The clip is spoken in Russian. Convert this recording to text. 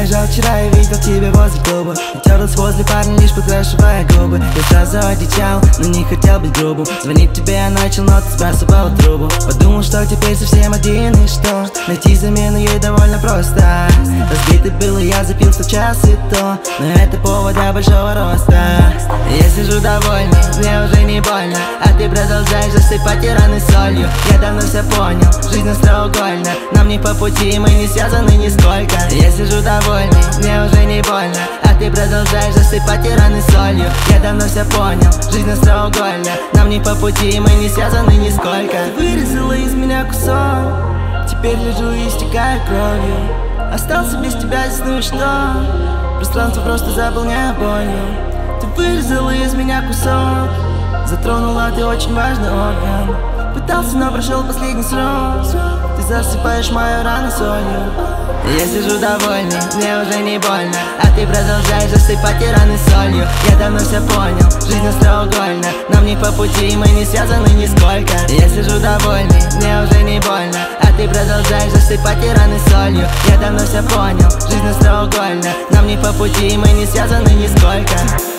Проезжал вчера и видел тебя возле клуба. Терлась возле парня, лишь подкрашивая губы. Я сразу одичал, но не хотел быть грубым. Звонить тебе я начал, но ты сбрасывала трубу. Подумал, что теперь совсем один и что найти замену ей довольно просто. Разбитый был и я запил 100 час и то, но это повод для большого роста. Я сижу довольный, мне уже не больно, а ты продолжаешь засыпать раны солью. Я давно все понял, жизнь нас треугольна, нам не по пути, мы не связаны нисколько. Я сижу довольный, мне уже не больно, а ты продолжаешь засыпать раны солью. Я давно все понял, жизнь нас треугольна, нам не по пути, мы не связаны нисколько. Ты вырезала из меня кусок, теперь лежу и истекаю кровью. Остался без тебя здесь, ну и что? Пространство просто заполняю болью. Ты вырезала из меня кусок, затронула ты очень важный орган. Пытался, но прошел последний срок. Ты засыпаешь мою рану солью. Я сижу довольный, мне уже не больно, а ты продолжаешь засыпать раны солью. Я давно все понял, жизнь нас треугольна, нам не по пути, мы не связаны нисколько. Я сижу довольный, мне уже не больно, а ты продолжаешь засыпать раны солью. Я давно все понял, жизнь нас треугольна, нам не по пути, мы не связаны нисколько.